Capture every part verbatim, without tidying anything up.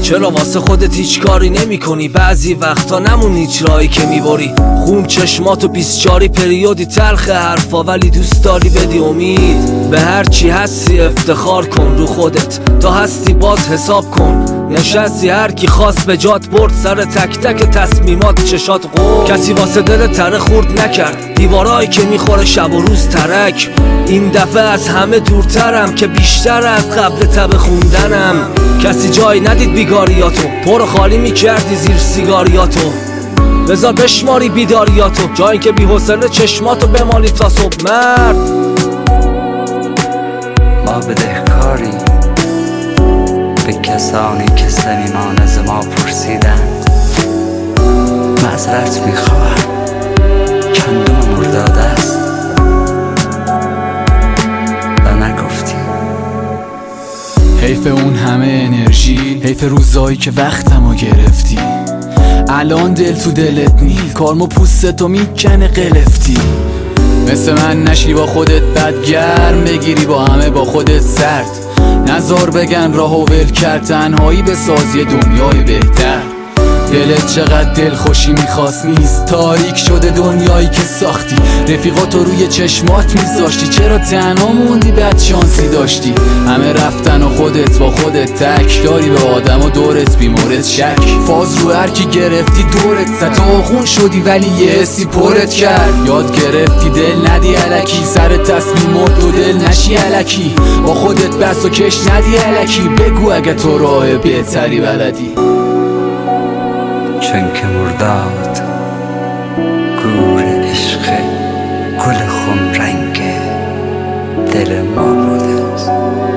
چرا واسه خودت هیچ کاری نمی کنی؟ بعضی وقتا نمون هیچ راهی که میبری. خون چشماتو بیسچاری پریودی تلخ حرفا، ولی دوست داری بدی امید. به هر چی هستی افتخار کن رو خودت، تا هستی باز حساب کن. نشستی هر کی خواست به جات برد، سر تک تک تصمیمات چشات قول. کسی واسه دل تره خورد نکرد، دیوارایی که میخوره شب و روز ترک. این دفعه از همه دورترم که بیشتر از قبل تب خوندنم. کسی جای ندید بیگاریاتو، پر خالی میکردی زیر سیگاریاتو. بذار بشماری بیداریاتو، جایی که بی حوصله چشماتو بمالی تا صبح. مرد ما بدهکاری به کسانی که صمیمان از ما پرسیدند. معذرت میخواهم، کندم مرداد است و نگفتی. حیف اون همه انرژی، حیف روزایی که وقتمو گرفتی. الان دل تو دلت نیست، کارمو پوستتو میکنه قلفتی. مثل من نشی با خودت بدگرم، بگیری با همه با خودت سرد. نزار بگن راهو ول کرد، تنهایی به سازی دنیای بهتر. دلت چقدر دل خوشی میخواست نیست، تاریک شده دنیایی که ساختی. رفیقاتو روی چشمات میذاشتی، چرا تنها موندی؟ بد شانسی داشتی. همه رفتن و خودت با خودت تک، داری به آدم و دورت بیمورد شک. فاز رو هر کی گرفتی دورت زد، تو خون شدی ولی یه حسی پرت کرد. یاد گرفتی دل ندی الکی، سر تصمیمات و دل نشی الکی. با خودت بس و کش ندی الکی، بگو اگه تو راه بهتری بلدی. چون که مرداد گور عشق گل خون رنگ دل ما بوده است.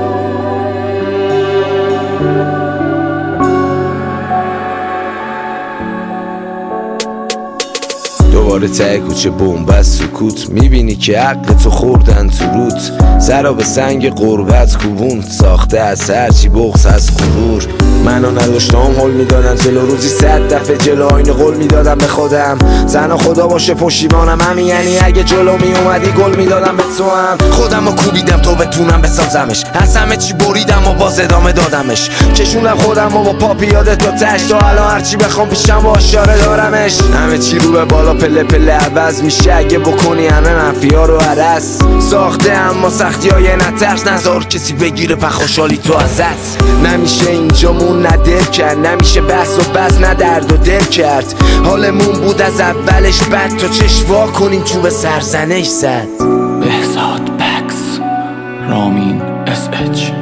دوباره ته کوچه بومبست سکوت، میبینی که حق تو خوردن تو روت. سرا به سنگ قربت کوبون ساخته از هرچی بغض از غرور. منو نداشتم حل میدادن جلو، روزی صد دفعه جلو آینه قول میدادم به خودم. زن خدا باشه پشیمانم، همین یعنی اگه جلو میومدی گل میدادم به تو هم. خودم رو کوبیدم تو بتونم بسازمش، از همه چی بریدم و باز ادامه دادمش. کشونم خودم و با پا پیاده تا تش، تا الان هرچی بخوام پیشم با اشاره دارمش. همه چی رو به بالا پله پله عوض میشه اگه بکنی همه منفیا رو عرس. ساخته اما سختی های نترس، نذار کسی بگیره په خوشحالی تو ازت. نمیشه اینجامون ندل کرد، نمیشه بحث و بس نه درد و دل کرد. حالمون بود از اولش بد، تا چشوا کنیم تو به سرزنش زد. بهزاد بکس، رامین اس اچ.